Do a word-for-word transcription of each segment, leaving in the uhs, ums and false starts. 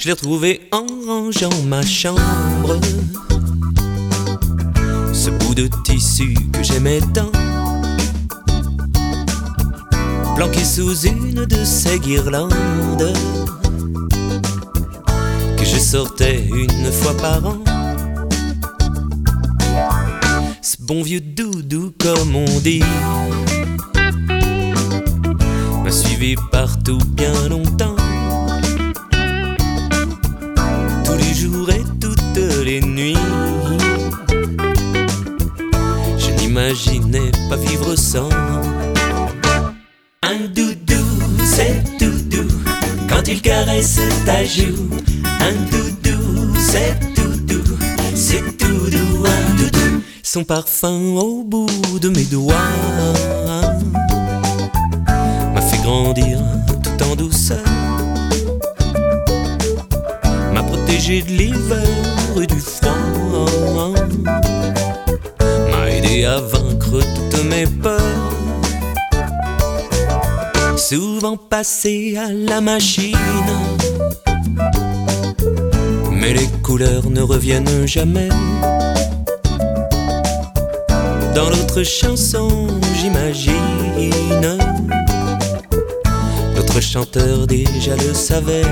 Je l'ai retrouvé en rangeant ma chambre, ce bout de tissu que j'aimais tant, planqué sous une de ces guirlandes que je sortais une fois par an. Ce bon vieux doudou comme on dit m'a suivi partout bien longtemps, tous les jours et toutes les nuits. Je n'imaginais pas vivre sans un doudou, c'est doudou quand il caresse ta joue. Un doudou, c'est doudou, c'est doudou, un doudou. Son parfum au bout de mes doigts m'a fait grandir tout en douceur, m'a protégé de l'hiver et du froid, m'a aidé à vaincre toutes mes peurs. Souvent passé à la machine, mais les couleurs ne reviennent jamais. Dans l'autre chanson, j'imagine, l'autre chanteur déjà le savait.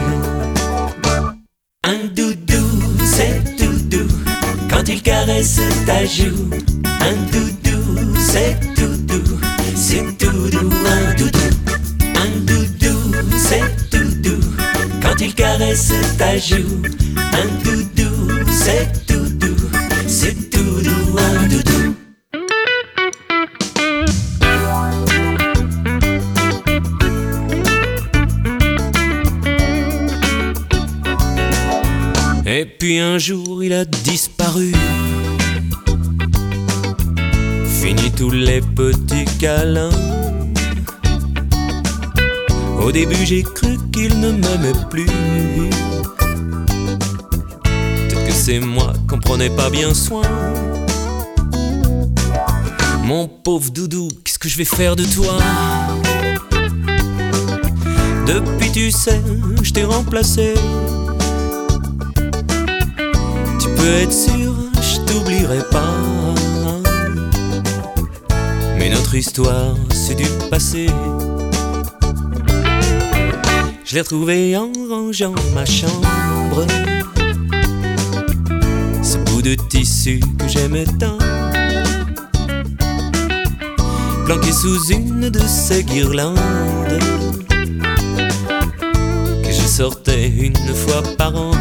Un doudou, c'est doudou quand il caresse ta joue. Un doudou, c'est doudou, c'est doudou, un doudou. Un doudou, c'est doudou quand il caresse ta joue. Un doudou, c'est doudou, c'est doudou, un doudou. Et puis un jour il a disparu, fini tous les petits câlins. Au début j'ai cru qu'il ne m'aimait plus, peut-être que c'est moi qu'on prenait pas bien soin. Mon pauvre doudou, qu'est-ce que je vais faire de toi? Depuis tu sais, je t'ai remplacé. Tu peux être sûr, je t'oublierai pas, mais notre histoire c'est du passé. Je l'ai retrouvé en rangeant ma chambre, ce bout de tissu que j'aimais tant, planqué sous une de ces guirlandes que je sortais une fois par an.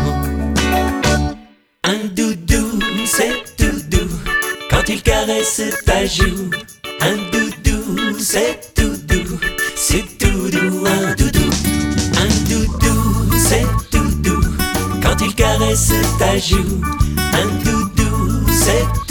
Un doudou, c'est doudou quand il caresse ta joue. Un doudou, c'est doudou, c'est doudou, un doudou. Un doudou, c'est doudou quand il caresse ta joue. Un doudou, c'est